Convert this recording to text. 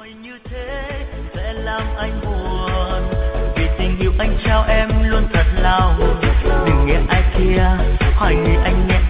như thế sẽ làm anh buồn, vì tình yêu anh trao em luôn thật lao. Đừng nghe ai kia hỏi người anh nhé